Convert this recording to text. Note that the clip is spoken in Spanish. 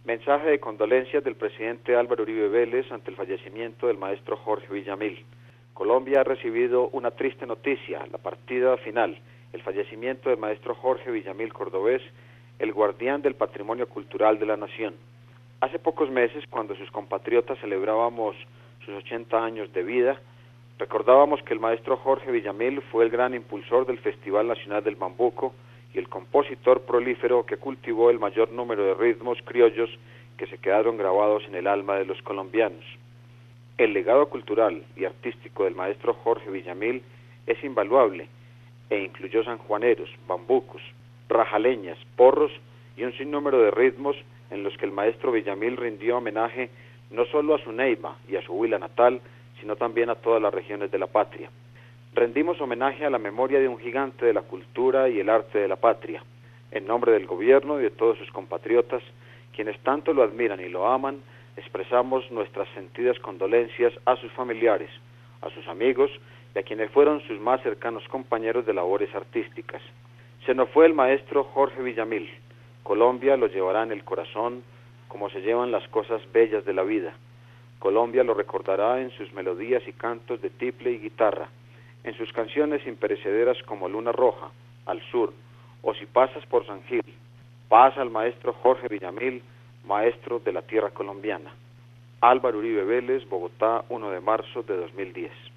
Mensaje de condolencias del presidente Álvaro Uribe Vélez ante el fallecimiento del maestro Jorge Villamil. Colombia ha recibido una triste noticia, la partida final, el fallecimiento del maestro Jorge Villamil Cordovés, el guardián del patrimonio cultural de la nación. Hace pocos meses, cuando sus compatriotas celebrábamos sus 80 años de vida, recordábamos que el maestro Jorge Villamil fue el gran impulsor del Festival Nacional del Bambuco y el compositor prolífero que cultivó el mayor número de ritmos criollos que se quedaron grabados en el alma de los colombianos. El legado cultural y artístico del maestro Jorge Villamil es invaluable e incluyó sanjuaneros, bambucos, rajaleñas, porros y un sinnúmero de ritmos en los que el maestro Villamil rindió homenaje no solo a su Neiva y a su Huila natal, sino también a todas las regiones de la patria. Rendimos homenaje a la memoria de un gigante de la cultura y el arte de la patria. En nombre del gobierno y de todos sus compatriotas, quienes tanto lo admiran y lo aman, expresamos nuestras sentidas condolencias a sus familiares, a sus amigos y a quienes fueron sus más cercanos compañeros de labores artísticas. Se nos fue el maestro Jorge Villamil. Colombia lo llevará en el corazón como se llevan las cosas bellas de la vida. Colombia lo recordará en sus melodías y cantos de tiple y guitarra, en sus canciones imperecederas como Luna Roja, Al Sur, o Si pasas por San Gil. Pasa al maestro Jorge Villamil, maestro de la tierra colombiana. Álvaro Uribe Vélez, Bogotá, 1 de marzo de 2010.